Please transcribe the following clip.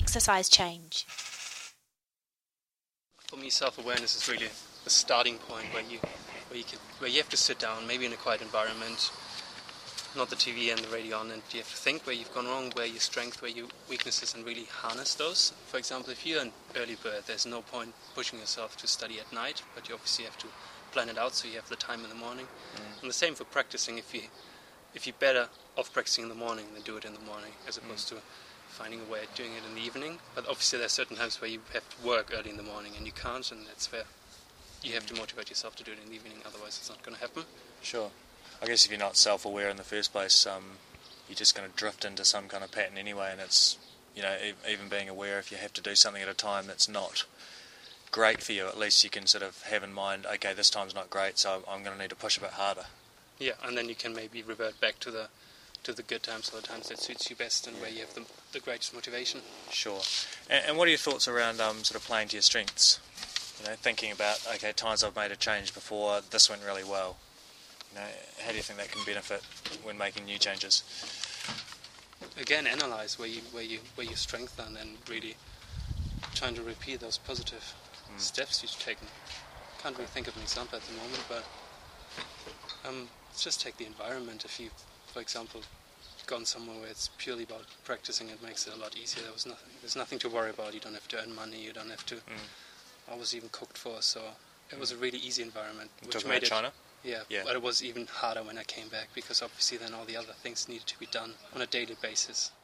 exercise change? For me, self-awareness is really the starting point where you have to sit down, maybe in a quiet environment, not the TV and the radio on, and you have to think where you've gone wrong, where your strength, where your weaknesses, and really harness those. For example, if you're an early bird, there's no point pushing yourself to study at night, but you obviously have to plan it out so you have the time in the morning. And the same for practicing. If you're better off practicing in the morning, then do it in the morning, as opposed to finding a way of doing it in the evening. But obviously there's certain times where you have to work early in the morning and you can't, and that's where you have to motivate yourself to do it in the evening, otherwise it's not going to happen. Sure. I guess if you're not self-aware in the first place, you're just going to drift into some kind of pattern anyway, and it's, even being aware if you have to do something at a time that's not great for you, at least you can sort of have in mind, okay, this time's not great, so I'm going to need to push a bit harder. Yeah, and then you can maybe revert back to the good times, or the times that suits you best and where you have the greatest motivation. Sure. And what are your thoughts around sort of playing to your strengths? Thinking about, okay, times I've made a change before, this went really well. How do you think that can benefit when making new changes? Again, analyze where you strengthen and really trying to repeat those positive steps you've taken. Can't really think of an example at the moment, but just take the environment. If you, for example, gone somewhere where it's purely about practicing, it makes it a lot easier. There's nothing to worry about. You don't have to earn money. You don't have to. I was even cooked for, so it was a really easy environment. Which made it China? Yeah, but it was even harder when I came back, because obviously then all the other things needed to be done on a daily basis.